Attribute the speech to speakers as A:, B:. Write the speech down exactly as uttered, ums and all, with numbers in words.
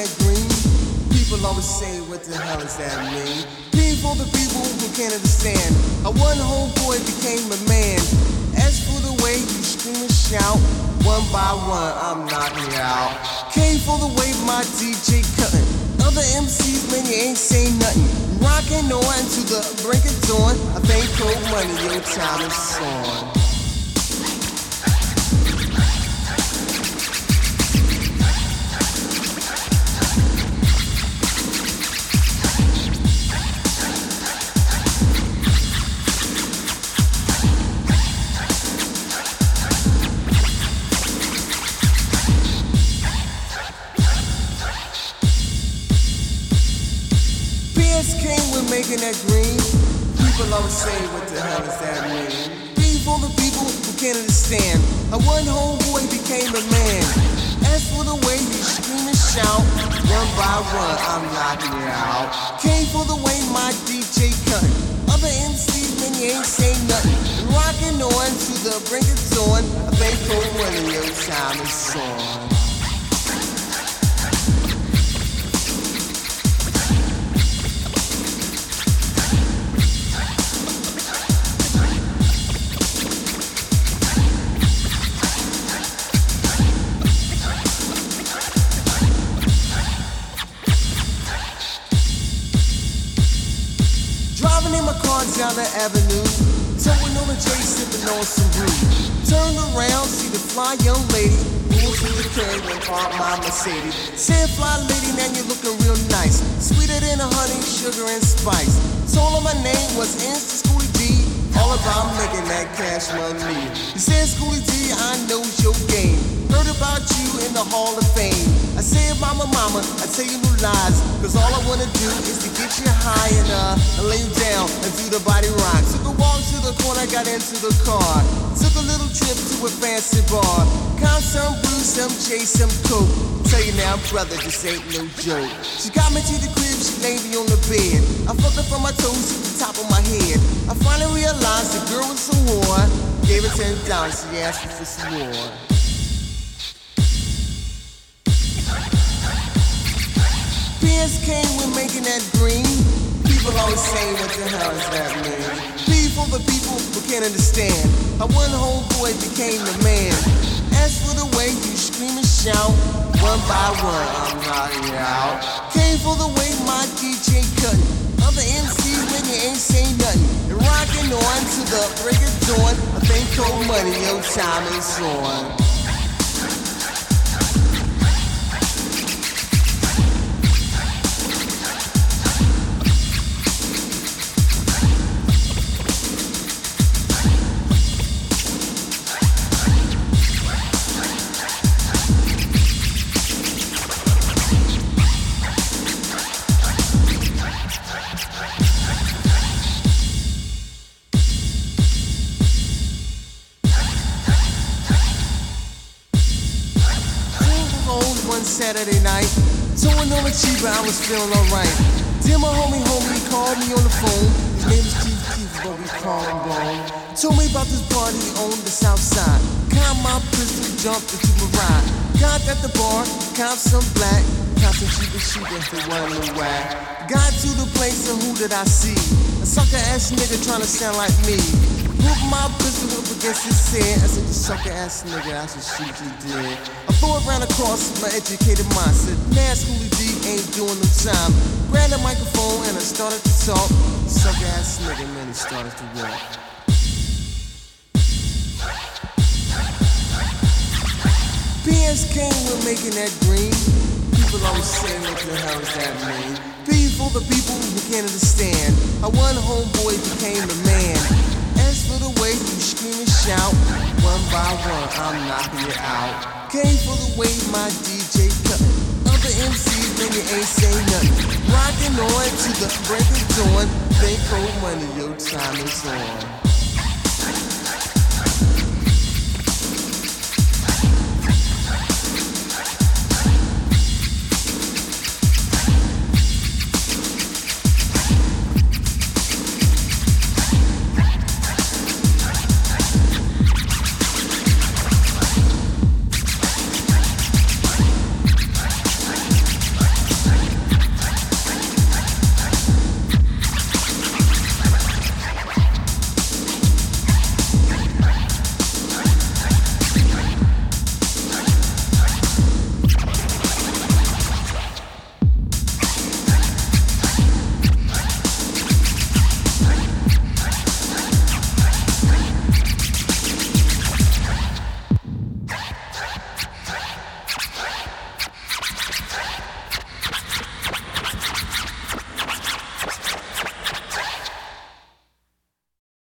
A: that green. People always say, what the hell does that mean? Green for the people who can't understand. A one homeboy became a man. As for the way you scream and shout, one by one I'm knocking you out. K for the way my D J cutting. Other M Cs, man, you ain't saying nothing. Rocking on to the break of dawn. I think cold money, your time is on. Came with making that green. People always say, what the hell does that mean? Green for the people who can't understand. A one homeboy became a man. As for the way you scream and shout, one by one I'm knocking you out. Came for the way my D J cut. Other M Cs, man, you ain't saying nothing. Rocking on to the brink of dawn. I think cold money, your time is on. Driving in my car down the avenue, towing on a J, sipping on some brew. Turned around, see the fly young lady, pulled through the curb and parked my Mercedes. Said, fly lady, now you're looking real nice, sweeter than a honey, sugar and spice. Told her my name was Insta Schoolie D, all about making that cash money. He said, Schoolie D, I know your game. Heard about you in the Hall of Fame. I said, mama, mama, I tell you no lies, cause all I wanna do is to get you high and uh, and lay you down and do the body rock. Took a walk to the corner, got into the car. Took a little trip to a fancy bar. Caught some brew, some J, some coke. Tell you now, brother, this ain't no joke. She got me to the crib, she laid me on the bed. I fucked her from my toes to the top of my head. I finally realized the girl was a whore. Gave her ten dollars, she asked me for some more. P S came with making that green. People always say, what the hell does that mean? P for the people who can't understand. How one homeboy became the man. As for the way you scream and shout, one by one I'm knocking you out. Came for the way my D J cutting. Other M Cs, when you ain't saying nothing. And rocking on to the break of dawn. I think cold money, your time is on. One Saturday night, towing on a cheaper, I was feeling alright. Then my homie, homie, called me on the phone. His name is Keith Keith, but we call him Bone. Told me about this party on the south side. Caught my pistol, jumped into my ride. Got at the bar, caught some black, caught some cheaper, cheaper, who wasn't a whack. Got to the place and who did I see? A sucker ass nigga trying to sound like me. Put my pistol up against his head. I said, you sucker ass nigga, I should shoot you dead. I threw it round across my educated mind. Said, man, Schoolie D ain't doing no time. Grabbed a microphone and I started to talk. Sucker ass nigga, man, he started to walk. P S came with making that green. People always say, what the hell does that mean? P for the people who can't understand. How one homeboy became a man. As for the way you scream and shout, one by one I'm knocking you out. Came for the way my D J cut. Other M Cs, man, you ain't saying nothing. Rocking on to the break of dawn. Think cold money, your time is on.